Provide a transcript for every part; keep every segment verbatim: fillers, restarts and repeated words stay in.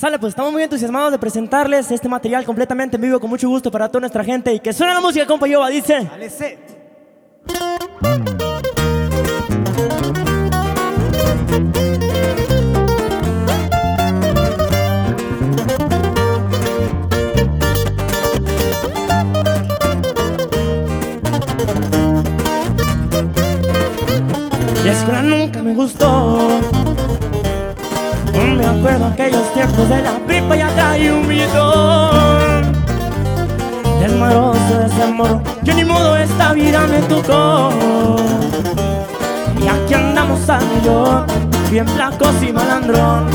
Sale, pues estamos muy entusiasmados de presentarles este material completamente en vivo con mucho gusto para toda nuestra gente. Y que suena la música, compa Yoba, dice. Dale, set. La escuela nunca me gustó. Me acuerdo aquellos tiempos de la pipa y atrás y un billetón. Del maroso desamor, que ni modo esta vida me tocó. Y aquí andamos a millón, bien flacos y malandrón.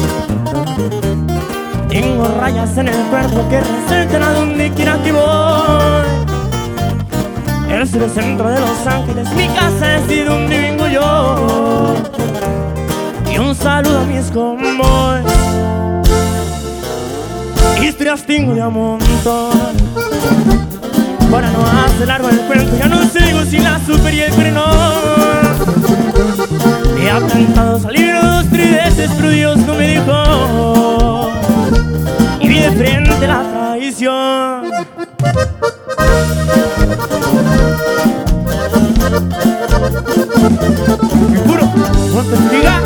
Tengo rayas en el cuerpo que resaltan a donde quiera que voy. El sur es centro de Los Ángeles, mi casa es de donde vengo yo. Y un saludo a mis convoys. Historias tengo de a montón. Para no hacer largo el cuento, ya no sigo sin la super y el frenón. Me ha plantado salir dos, tres veces, pero Dios no me dijo. Y vi de frente la traición. Y puro, no te diga.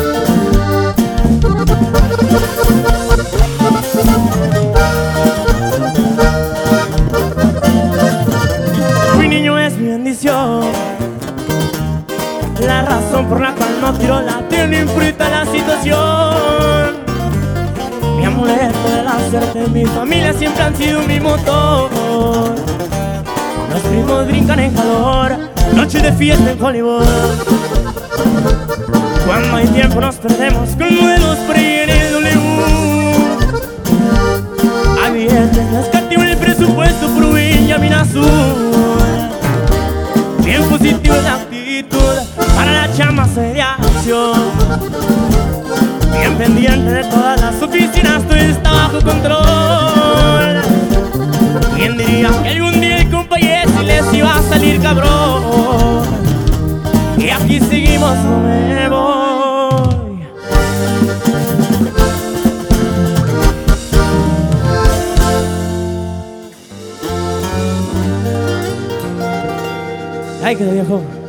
Mi niño es mi bendición, la razón por la cual no tiro la tierra, no importa la situación. Mi amuleto de la suerte, mi familia siempre han sido mi motor. Los primos brincan en calor, noche de fiesta en Hollywood. Cuando hay tiempo nos perdemos con modelos por ahí en el W. Hay billetes, no escativo el presupuesto, Provin y Amina Azul. Bien positivo de actitud, para la chamba seria acción. Bien pendiente de todas las oficinas, todo está bajo control. ¿Quién diría que algún día el compa Jesse les iba a salir cabrón? Y aquí seguimos, no me voy. Ay, qué viejo.